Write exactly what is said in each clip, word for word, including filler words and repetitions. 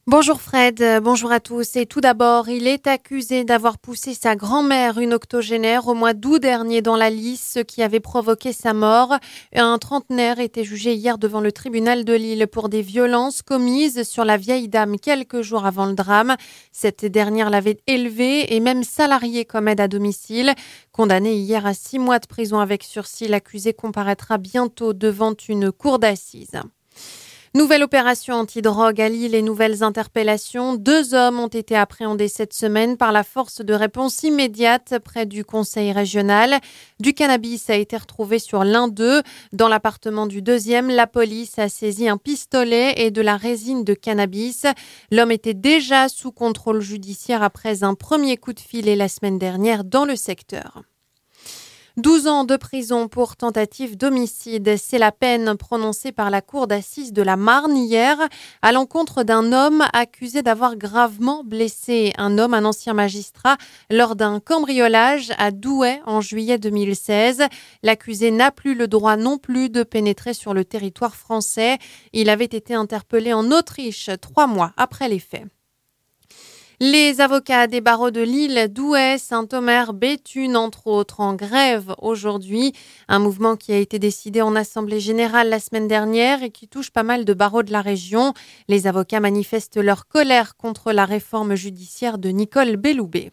Bonjour Fred, euh, bonjour à tous. Et tout d'abord, il est accusé d'avoir poussé sa grand-mère, une octogénaire, au mois d'août dernier dans la Lys, ce qui avait provoqué sa mort. Un trentenaire était jugé hier devant le tribunal de Lille pour des violences commises sur la vieille dame quelques jours avant le drame. Cette dernière l'avait élevée et même salariée comme aide à domicile. Condamné hier à six mois de prison avec sursis, l'accusé comparaîtra bientôt devant une cour d'assises. Nouvelle opération antidrogue à Lille et nouvelles interpellations. Deux hommes ont été appréhendés cette semaine par la force de réponse immédiate près du conseil régional. Du cannabis a été retrouvé sur l'un d'eux. Dans l'appartement du deuxième, la police a saisi un pistolet et de la résine de cannabis. L'homme était déjà sous contrôle judiciaire après un premier coup de filet la semaine dernière dans le secteur. douze ans de prison pour tentative d'homicide, c'est la peine prononcée par la cour d'assises de la Marne hier à l'encontre d'un homme accusé d'avoir gravement blessé un homme, un ancien magistrat, lors d'un cambriolage à Douai en juillet deux mille seize. L'accusé n'a plus le droit non plus de pénétrer sur le territoire français. Il avait été interpellé en Autriche trois mois après les faits. Les avocats des barreaux de Lille, Douai, Saint-Omer, Béthune, entre autres, en grève aujourd'hui. Un mouvement qui a été décidé en assemblée générale la semaine dernière et qui touche pas mal de barreaux de la région. Les avocats manifestent leur colère contre la réforme judiciaire de Nicole Belloubet.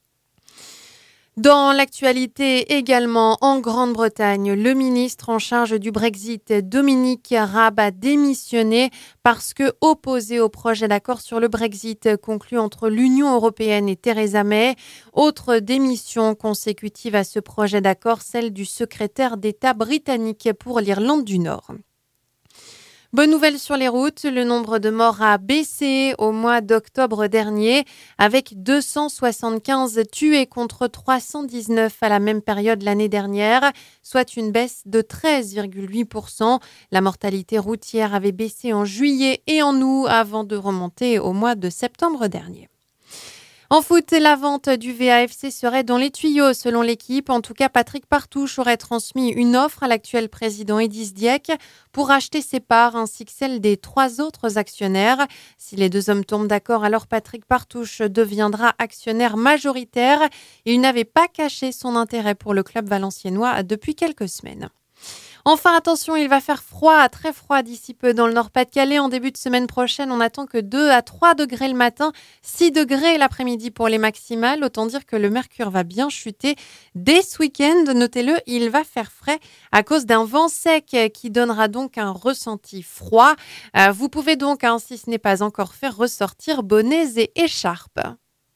Dans l'actualité également, en Grande-Bretagne, le ministre en charge du Brexit, Dominic Raab, a démissionné parce que opposé au projet d'accord sur le Brexit conclu entre l'Union européenne et Theresa May. Autre démission consécutive à ce projet d'accord, celle du secrétaire d'État britannique pour l'Irlande du Nord. Bonne nouvelle sur les routes, le nombre de morts a baissé au mois d'octobre dernier avec deux cent soixante-quinze tués contre trois cent dix-neuf à la même période l'année dernière, soit une baisse de treize virgule huit pour cent. La mortalité routière avait baissé en juillet et en août avant de remonter au mois de septembre dernier. En foot, la vente du V A F C serait dans les tuyaux selon l'équipe. En tout cas, Patrick Partouche aurait transmis une offre à l'actuel président Edis Dieck pour acheter ses parts ainsi que celles des trois autres actionnaires. Si les deux hommes tombent d'accord, alors Patrick Partouche deviendra actionnaire majoritaire. Il n'avait pas caché son intérêt pour le club valenciennois depuis quelques semaines. Enfin, attention, il va faire froid, très froid d'ici peu dans le Nord-Pas-de-Calais. En début de semaine prochaine, on attend que deux à trois degrés le matin, six degrés l'après-midi pour les maximales. Autant dire que le mercure va bien chuter. Dès ce week-end, notez-le, il va faire frais à cause d'un vent sec qui donnera donc un ressenti froid. Euh, vous pouvez donc, hein, si ce n'est pas encore fait, ressortir bonnets et écharpes.